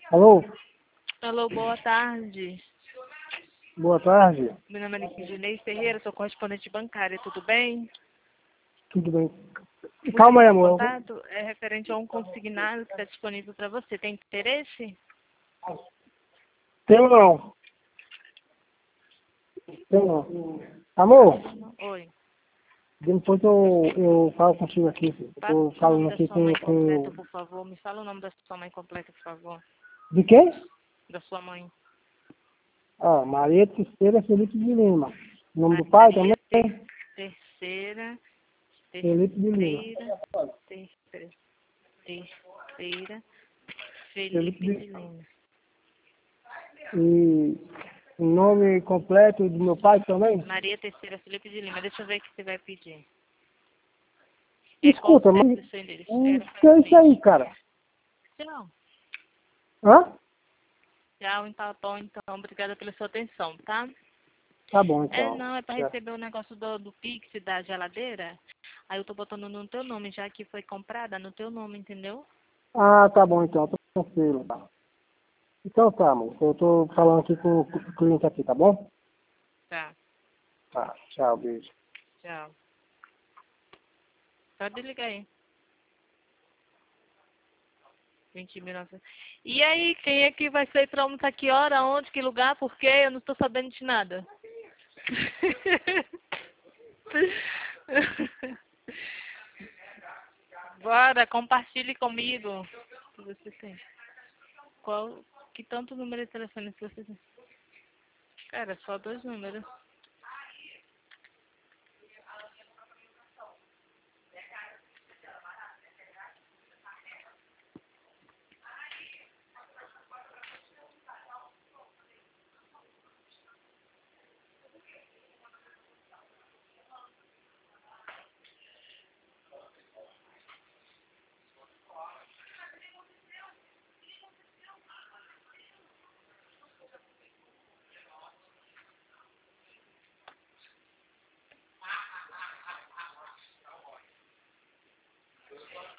Alô? Alô, boa tarde. Boa tarde. Meu nome é Nilce Ferreira, sou correspondente bancária, tudo bem? Tudo bem? Calma aí, O amor. contato é referente a um consignado que está disponível para você. Tem interesse? Tenho não. Tenho não. Amor, Oi. depois eu falo contigo aqui. Passa Eu o falo nome da aqui sua mãe completa, com... por favor. Me fala o nome da sua mãe completa, por favor. De quem? Da sua mãe. Ah, Maria Terceira Felipe de Lima. O nome do pai Maria também? Terceira, Felipe de Lima. terceira, terceira, Felipe Felipe de de... Lima. E o nome completo do meu pai também? Maria Terceira, Felipe de Lima. Deixa eu ver o que você vai pedir. Qual o Escuta, CEP mas... do seu endereço? O que é isso aí, cara? Tchau. Hã? Tchau, então, bom, então, obrigada pela sua atenção, tá? Tá bom, então. Não, é para Certo. receber o negócio do Pix da geladeira. Aí eu tô botando no teu nome, já que foi comprada no teu nome, entendeu? Ah, tá bom, então. Tô tranquilo. Então tá, amor. Eu tô falando aqui com o cliente aqui, tá bom? Tá, Tá, tchau, beijo. tchau. Pode ligar aí. 20.900. E aí, quem é que vai sair pra almoçar? Que hora? Onde? Que lugar? Por quê? Eu não tô sabendo de nada. Bora, compartilhe comigo. O que você tem? Que tanto número de telefone que você tem? Cara, só 2 números.